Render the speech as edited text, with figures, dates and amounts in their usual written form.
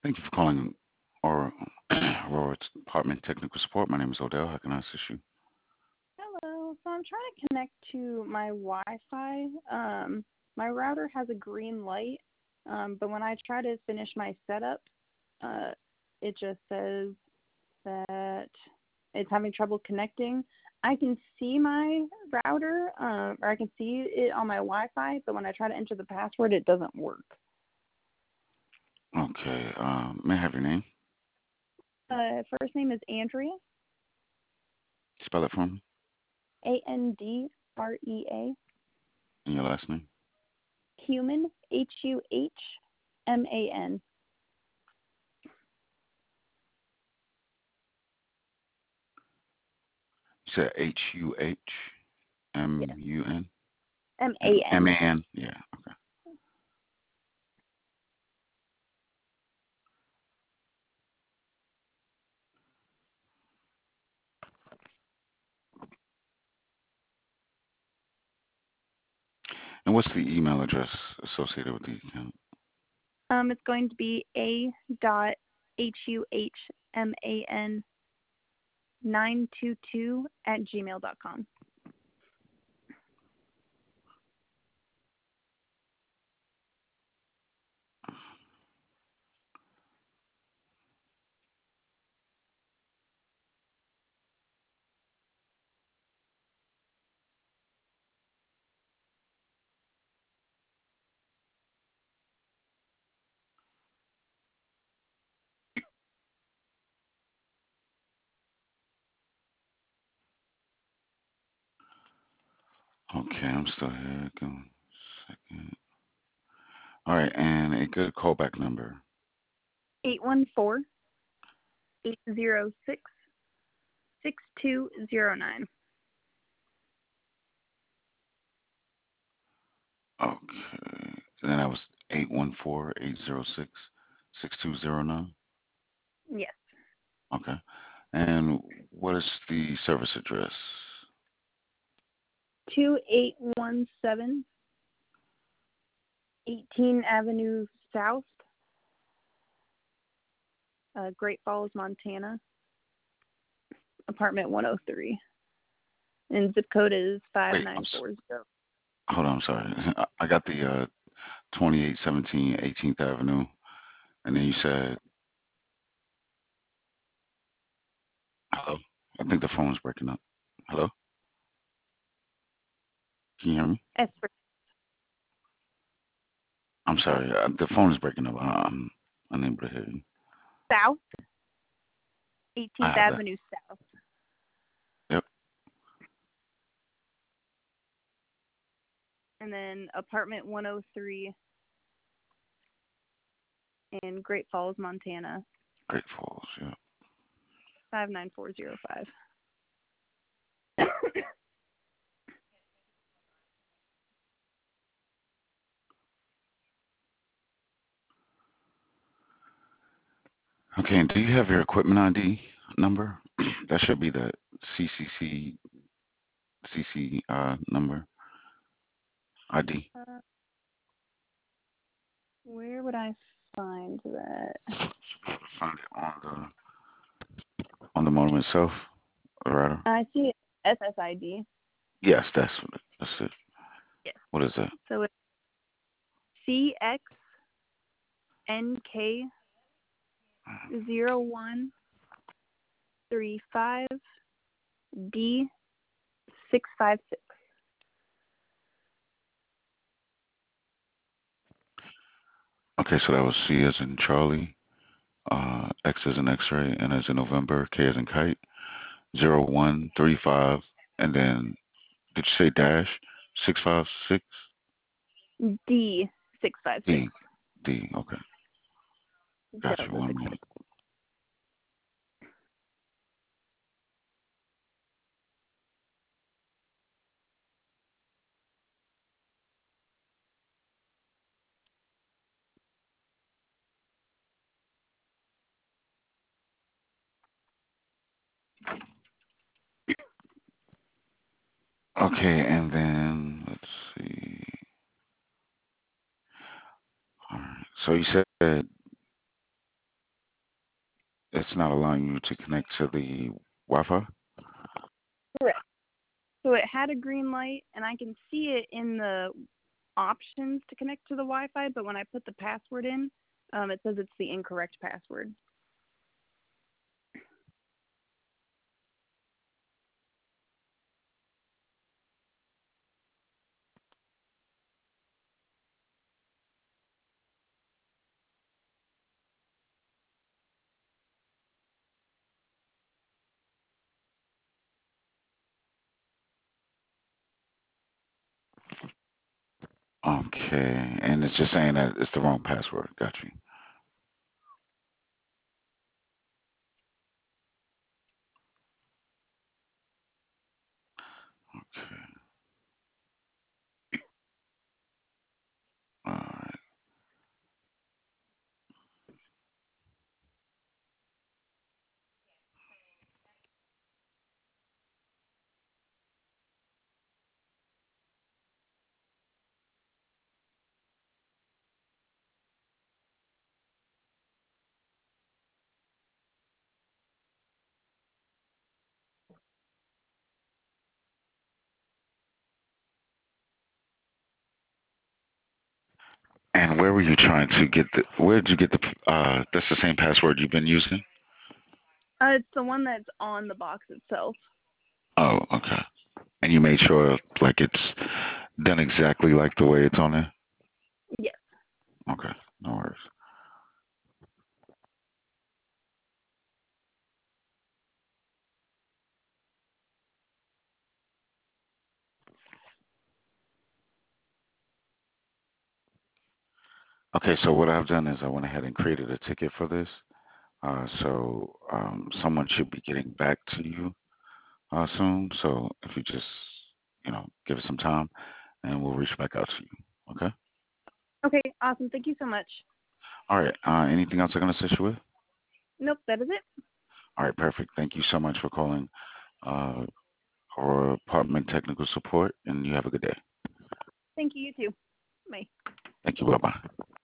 Thank you for calling Aurora, Aurora Department Technical Support. My name is Odell. How can I assist you? Hello. So I'm trying to connect to my Wi-Fi. My router has a green light, but when I try to finish my setup, uh, it just says that it's having trouble connecting. I can see my router, or I can see it on my Wi-Fi, but when I try to enter the password, it doesn't work. Okay. May I have your name? First name is Andrea, Spell it for me. Andrea, And your last name? Human, Huhman. You said Yes, Huhmun? Man. Man. Yeah. Okay. And what's the email address associated with the account? It's going to be a.huhman 922 at gmail.com. Okay, I'm still here. Give me a second. All right, and a good callback number. 814-806-6209. Okay. And then that was 814-806-6209. Yes. Okay. And what is the service address? 2817 18 Avenue South, Great Falls, Montana, apartment 103. And zip code is Wait, 5940. hold on, I'm sorry. I got the 2817 18th Avenue, and then you said, hello? I think the phone is breaking up. Hello? Can you hear me? S for I'm sorry. The phone is breaking up. I'm unable to hear you. South, I 18th have that. Avenue South. Yep. And then apartment 103 in Great Falls, Montana, Great Falls. Yeah. 59405. Okay. And do you have your equipment ID number? That should be the CC number ID. Where would I find that? Should be able to find it on the modem itself, or rather. I see SSID. Yes, that's it. Yes. What is that? So it's CXNK0135D656. Okay, so that was C as in Charlie, X as in X-ray, N as in November, K as in kite, 0135, and then did you say dash 656? D656. D, D. Okay, got you. Delta One moment. 656. Okay, and then let's see. All right. So you said it's not allowing you to connect to the Wi-Fi? Correct. So it had a green light, and I can see it in the options to connect to the Wi-Fi, but when I put the password in, it says it's the incorrect password. Okay, and it's just saying that it's the wrong password. Got you. Okay. All right. And where were you trying to get the? Where did you get the? That's the same password you've been using. It's the one that's on the box itself. Oh, okay. And you made sure like it's done exactly like the way it's on there. Yes. Okay, no worries. Okay, so what I've done is I went ahead and created a ticket for this. Someone should be getting back to you soon. So if you just, give it some time, and we'll reach back out to you. Okay. Okay, awesome. Thank you so much. All right. Anything else I can assist you with? Nope, that is it. All right. Perfect. Thank you so much for calling uh, our apartment technical support, and you have a good day. Thank you, you too. Bye. Thank you. Bye bye.